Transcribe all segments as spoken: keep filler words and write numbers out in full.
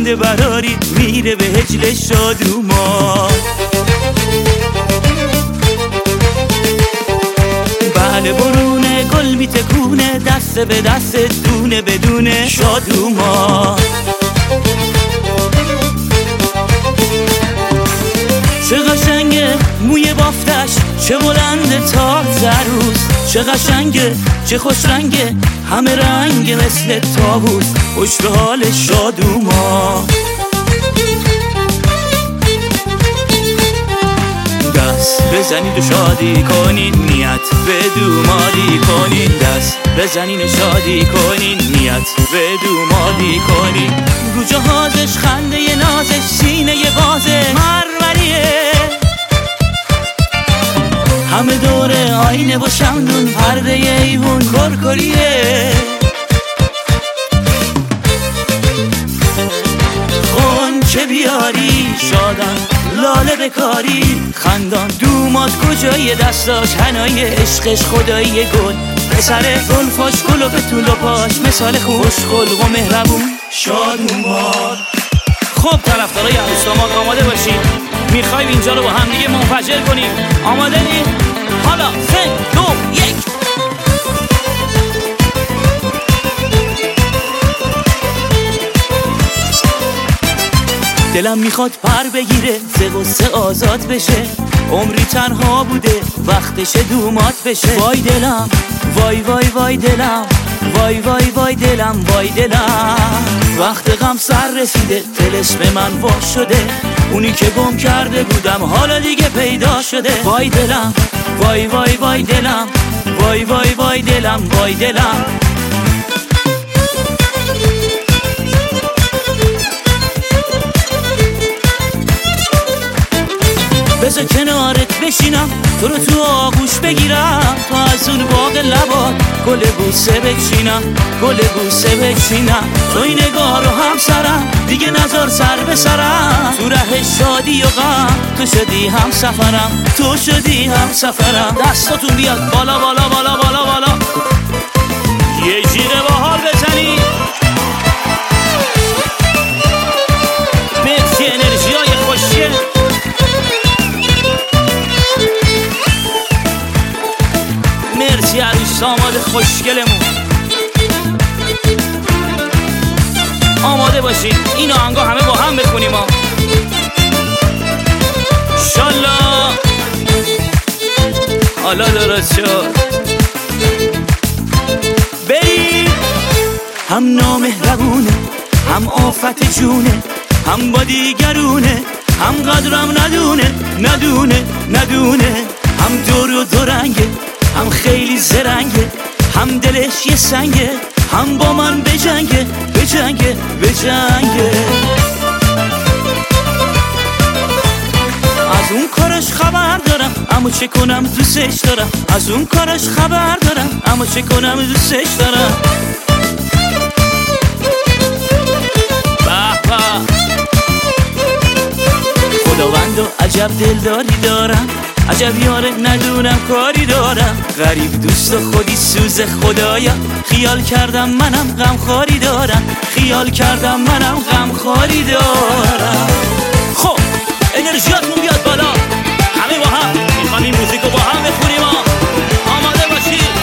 خنده براری میره به هجل شادوما. بله برونه گل میتکونه، دست به دست دونه بدونه شادوما. چه قشنگه موی بافتش، چه بلند تا زروز، چه قشنگه چه خوش رنگه، همه رنگ مثل طاووس، خوش به حال شادوما. دست بزنید و شادی کنین، نیت به دومادی کنین. دست بزنین و شادی کنین، نیت به دومادی کنین. رو جهازش خنده ی نازش، سینه ی بازه مروریه، همه دوره آینه و شمدون، پرده ی ایوون کرکریه. خونچه بیاری شادان، لاله بکاری خندان، دوماد کجای دستاش، هنای عشقش خدایی گل، پسر زلفاش گل و به طول و پاش، مثال خوش خلق و مهربون شادوما. خب طرفدارای عروس داماد آماده باشین، میخوایم اینجا رو با هم دیگه منفجر کنیم. آماده ایم؟ حالا سه دو یک. دلم میخواد پر بگیره، ز غصه آزاد بشه، عمری تنها بوده وقتش دومات بشه. وای دلم وای وای وای دلم، وای وای وای دلم وای دلم. وقت غم سر رسیده، طلسم من وا شده، اونی که گم کرده بودم حالا دیگه پیدا شده. وای دلم وای وای وای دلم، وای وای وای دلم وای دلم. بذار کنارت بشینم، تو رو تو آغوش بگیرم، تا از اون باغ لبات گل بوسه بچینم، گل بوسه بچینم. تو این نگاه رو هم سرم دیگه نزار سر به سرم، تو ره شادی و غم تو شدی هم سفرم، تو شدی هم سفرم. دستاتون بیاد بالا بالا بالا بالا بالا، یه جیغ باحال بزنی. مرسی انرژی های خوشگل. مرسی عروس داماد خوشگلمون. آماده باشین این آهنگا همه با هم بخونیم ها. انشالله حالا درست شد. بریم. هم نامهربونه، هم آفت جونه، هم با دیگرونه، هم قدرم ندونه ندونه ندونه. هم دور و دو رنگه، هم خیلی زرنگه، هم دلش یه سنگه، هم با من بجنگه بجنگه بجنگه. از اون کارش خبر دارم اما چه کنم دوستش دارم، از اون کارش خبر دارم اما چه کنم دوستش دارم. به به خداوندو عجب دلداری دارم، عجب یاره ندونم کاری دارم. غریب دوست و خودی سوز خدایا، خیال کردم منم غم خاری دارم، خیال کردم منم غم خاری دارم. خب انرژیاتون بیاد بالا، همه با هم میخوام این موزیکو با هم بخونیم ها. آماده باشید.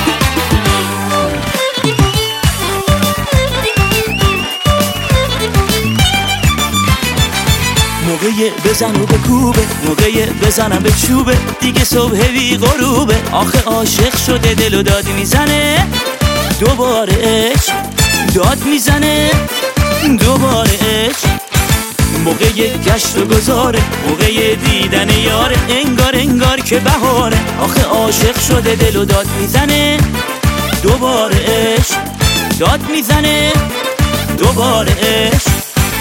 موقع بزن و بکوبه، موقع بزنم به چوبه، دیگه صبح بی غروبه. آخه عاشق شده دل و داد میزنه، دوباره عشق داد میزنه، دوباره عشق. موقع گشت و گذاره، موقع دیدن یاره، انگار انگار که بهاره. آخه عاشق شده دل و داد میزنه، دوباره عشق داد میزنه، دوباره عشق.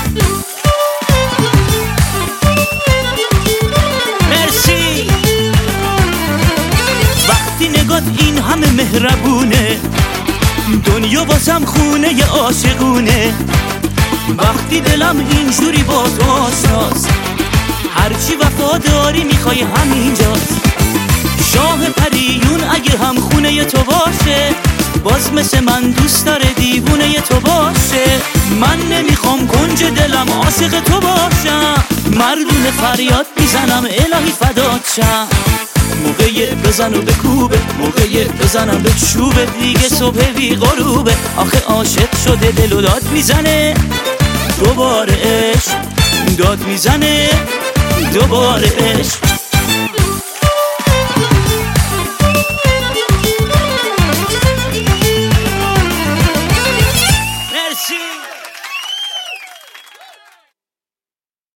این همه مهربونه، دنیا واسم خونه ی عاشقونه. وقتی دلم اینجوری باز آشناست، هرچی وفاداری میخوای همینجاست. شاه پریون اگه هم خونه ی تو باشه، باز مثل من دوست داره دیوونه ی تو باشه. من نمیخوام کنج دلم عاشق تو باشم، مردونه فریاد میزنم الهی فدات شم. موقع بزن و بکوبه، موقع بزنم به چوبه، دیگه صبح بی غروبه. آخه عاشق شده دل و داد میزنه دوباره عشق، داد میزنه دوباره عشق.